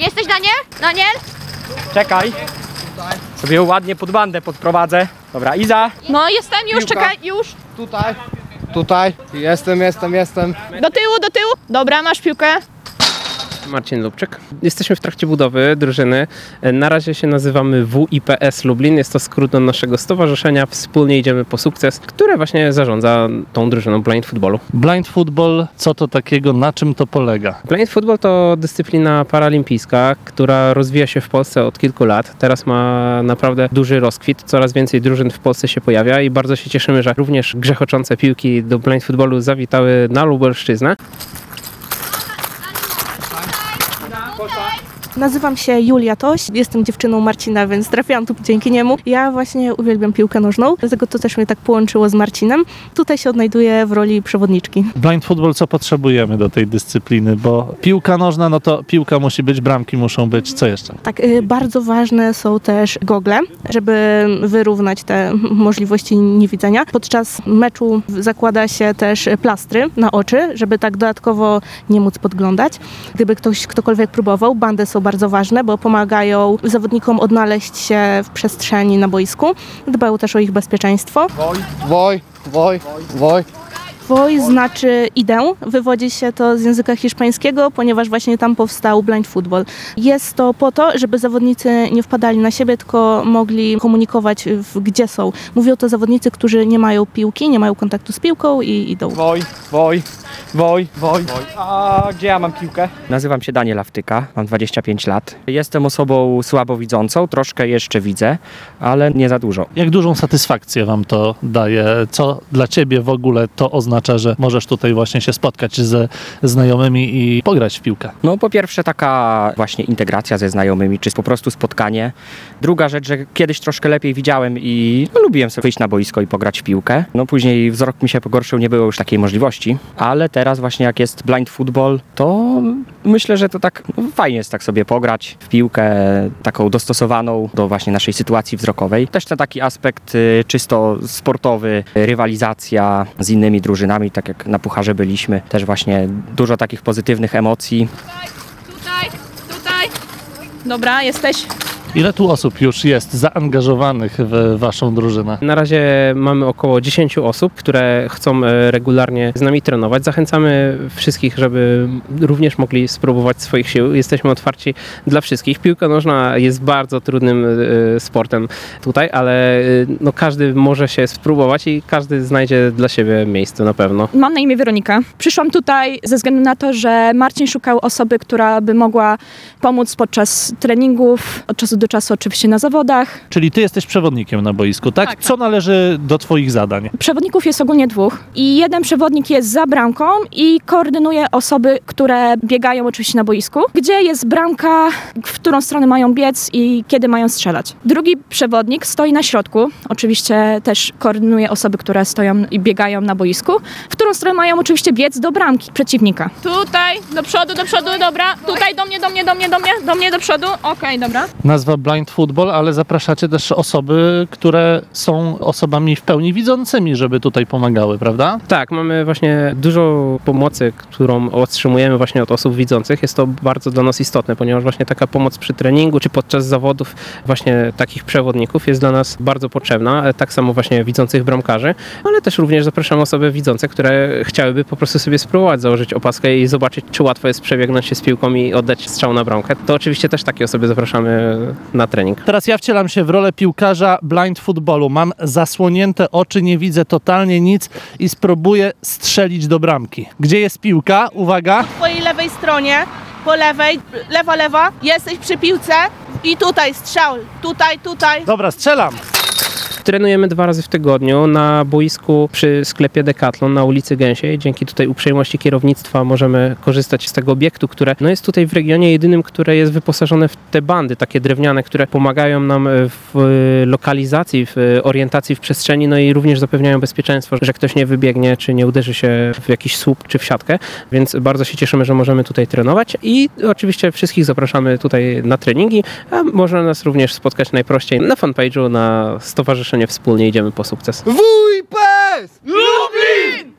Jesteś Daniel? Daniel? Czekaj. Sobie ładnie pod bandę podprowadzę. Dobra, Iza. No jestem już, Piłka. czekaj, już. Tutaj. Jestem. Do tyłu. Dobra, masz piłkę. Marcin Lubczyk. Jesteśmy w trakcie budowy drużyny. Na razie się nazywamy WIPS Lublin. Jest to skrót do naszego stowarzyszenia Wspólnie Idziemy po Sukces, które właśnie zarządza tą drużyną blind footballu. Blind football, co to takiego, na czym to polega? Blind football to dyscyplina paralimpijska, która rozwija się w Polsce od kilku lat. Teraz ma naprawdę duży rozkwit. Coraz więcej drużyn w Polsce się pojawia i bardzo się cieszymy, że również grzechoczące piłki do blind footballu zawitały na Lubelszczyznę. Nazywam się Julia Toś, jestem dziewczyną Marcina, więc trafiłam tu dzięki niemu. Ja właśnie uwielbiam piłkę nożną, dlatego to też mnie tak połączyło z Marcinem. Tutaj się odnajduję w roli przewodniczki. Blind football, co potrzebujemy do tej dyscypliny? Bo piłka nożna, no to piłka musi być, bramki muszą być, co jeszcze? Tak, bardzo ważne są też gogle, żeby wyrównać te możliwości niewidzenia. Podczas meczu zakłada się też plastry na oczy, żeby tak dodatkowo nie móc podglądać. Gdyby ktokolwiek próbował, bandy są bardzo ważne, bo pomagają zawodnikom odnaleźć się w przestrzeni na boisku. Dbają też o ich bezpieczeństwo. Woj. Woj znaczy idę. Wywodzi się to z języka hiszpańskiego, ponieważ właśnie tam powstał blind football. Jest to po to, żeby zawodnicy nie wpadali na siebie, tylko mogli komunikować, gdzie są. Mówią to zawodnicy, którzy nie mają piłki, nie mają kontaktu z piłką i idą. Woj. A gdzie ja mam piłkę? Nazywam się Daniel Awtyka, mam 25 lat. Jestem osobą słabowidzącą, troszkę jeszcze widzę, ale nie za dużo. Jak dużą satysfakcję wam to daje? Co dla ciebie w ogóle to oznacza, że możesz tutaj właśnie się spotkać ze znajomymi i pograć w piłkę? No po pierwsze taka właśnie integracja ze znajomymi, czy po prostu spotkanie. Druga rzecz, że kiedyś troszkę lepiej widziałem i lubiłem sobie wyjść na boisko i pograć w piłkę. No później wzrok mi się pogorszył, nie było już takiej możliwości, ale teraz właśnie jak jest blind football, to myślę, że to tak fajnie jest tak sobie pograć w piłkę taką dostosowaną do właśnie naszej sytuacji wzrokowej. Też ten taki aspekt czysto sportowy, rywalizacja z innymi drużynami, tak jak na Pucharze byliśmy, też właśnie dużo takich pozytywnych emocji. Tutaj. Dobra, jesteś. Ile tu osób już jest zaangażowanych w waszą drużynę? Na razie mamy około 10 osób, które chcą regularnie z nami trenować. Zachęcamy wszystkich, żeby również mogli spróbować swoich sił. Jesteśmy otwarci dla wszystkich. Piłka nożna jest bardzo trudnym sportem tutaj, ale no, każdy może się spróbować i każdy znajdzie dla siebie miejsce na pewno. Mam na imię Weronika. Przyszłam tutaj ze względu na to, że Marcin szukał osoby, która by mogła pomóc podczas treningów, od czasu do czasu oczywiście na zawodach. Czyli ty jesteś przewodnikiem na boisku, tak? Tak. Co należy do twoich zadań? Przewodników jest ogólnie 2 i jeden przewodnik jest za bramką i koordynuje osoby, które biegają oczywiście na boisku, gdzie jest bramka, w którą stronę mają biec i kiedy mają strzelać. Drugi przewodnik stoi na środku, oczywiście też koordynuje osoby, które stoją i biegają na boisku, w którą stronę mają oczywiście biec do bramki przeciwnika. Tutaj, do przodu, dobra. Tutaj, do mnie, do przodu. Okej, dobra. Nazwa blind football, ale zapraszacie też osoby, które są osobami w pełni widzącymi, żeby tutaj pomagały, prawda? Tak, mamy właśnie dużo pomocy, którą otrzymujemy właśnie od osób widzących. Jest to bardzo dla nas istotne, ponieważ właśnie taka pomoc przy treningu czy podczas zawodów właśnie takich przewodników jest dla nas bardzo potrzebna. Tak samo właśnie widzących bramkarzy, ale też również zapraszamy osoby widzące, które chciałyby po prostu sobie spróbować założyć opaskę i zobaczyć, czy łatwo jest przebiegnąć się z piłką i oddać strzał na bramkę. To oczywiście też takie osoby zapraszamy na trening. Teraz ja wcielam się w rolę piłkarza blind footballu. Mam zasłonięte oczy, nie widzę totalnie nic i spróbuję strzelić do bramki. Gdzie jest piłka? Uwaga! Po twojej lewej stronie, po lewej, lewa, jesteś przy piłce i tutaj strzał, tutaj. Dobra, strzelam! Trenujemy 2 razy w tygodniu na boisku przy sklepie Decathlon na ulicy Gęsiej. Dzięki tutaj uprzejmości kierownictwa możemy korzystać z tego obiektu, które no jest tutaj w regionie jedynym, które jest wyposażone w te bandy takie drewniane, które pomagają nam w lokalizacji, w orientacji w przestrzeni, no i również zapewniają bezpieczeństwo, że ktoś nie wybiegnie, czy nie uderzy się w jakiś słup, czy w siatkę, więc bardzo się cieszymy, że możemy tutaj trenować i oczywiście wszystkich zapraszamy tutaj na treningi, a można nas również spotkać najprościej na fanpage'u, na stowarzyszeniu Wspólnie Idziemy po Sukces. WIPS!